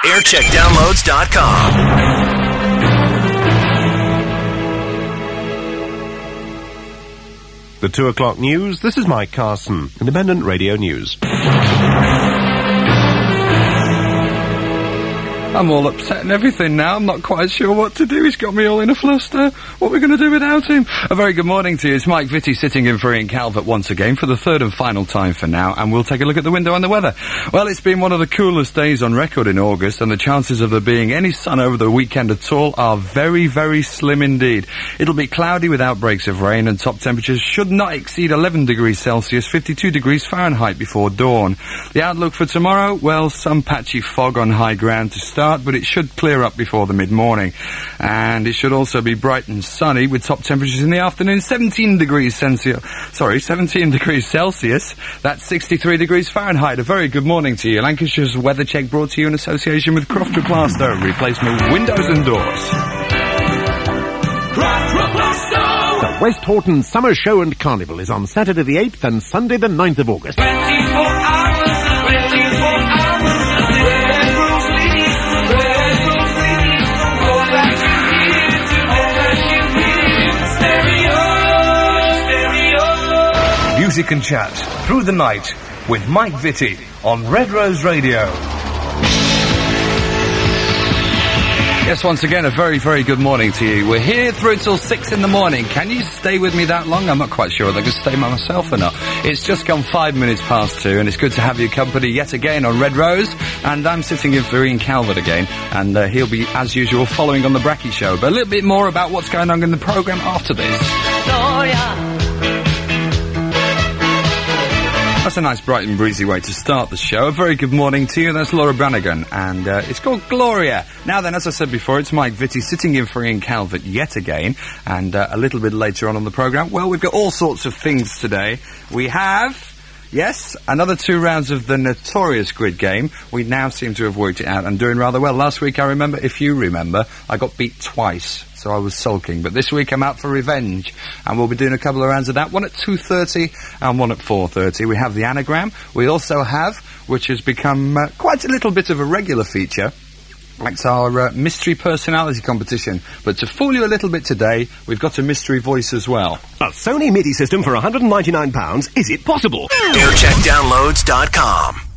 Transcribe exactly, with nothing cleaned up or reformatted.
aircheck downloads dot com. The two o'clock news. This is Mike Carson, Independent Radio News. I'm all upset and everything now. I'm not quite sure what to do. He's got me all in a fluster. What are we going to do without him? A very good morning to you. It's Mike Vitti sitting in for Ian Calvert once again for the third and final time for now, and we'll take a look at the window and the weather. Well, it's been one of the coolest days on record in August, and the chances of there being any sun over the weekend at all are very, very slim indeed. It'll be cloudy with outbreaks of rain, and top temperatures should not exceed eleven degrees Celsius, fifty-two degrees Fahrenheit before dawn. The outlook for tomorrow, well, some patchy fog on high ground to start, but it should clear up before the mid-morning. And it should also be bright and sunny with top temperatures in the afternoon, seventeen degrees Celsius. Sorry, seventeen degrees Celsius. That's sixty-three degrees Fahrenheit. A very good morning to you. Lancashire's Weather Check brought to you in association with Croft Plaster, replacement windows and doors. The West Horton Summer Show and Carnival is on Saturday the eighth and Sunday the ninth of August. twenty-four hours, twenty-four hours. Music and chat through the night with Mike Vitti on Red Rose Radio. Yes, once again, a very, very good morning to you. We're here through till six in the morning. Can you stay with me that long? I'm not quite sure whether I can stay by myself or not. It's just gone five minutes past two, and it's good to have your company yet again on Red Rose. And I'm sitting in for Ian Calvert again, and uh, he'll be, as usual, following on the Bracky Show. But a little bit more about what's going on in the programme after this. Gloria. That's a nice, bright and breezy way to start the show. A very good morning to you. That's Laura Brannigan, and uh, it's called Gloria. Now then, as I said before, it's Mike Vitti sitting in for Ian Calvert yet again, and uh, a little bit later on on the programme, well, we've got all sorts of things today. We have... Yes, another two rounds of the notorious grid game. We now seem to have worked it out and doing rather well. Last week, I remember, if you remember, I got beat twice, so I was sulking. But this week, I'm out for revenge, and we'll be doing a couple of rounds of that. One at two thirty and one at four thirty. We have the anagram. We also have, which has become uh, quite a little bit of a regular feature, that's our uh, mystery personality competition. But to fool you a little bit today, we've got a mystery voice as well. A Sony MIDI system for one hundred ninety-nine pounds. Is it possible? aircheck downloads dot com.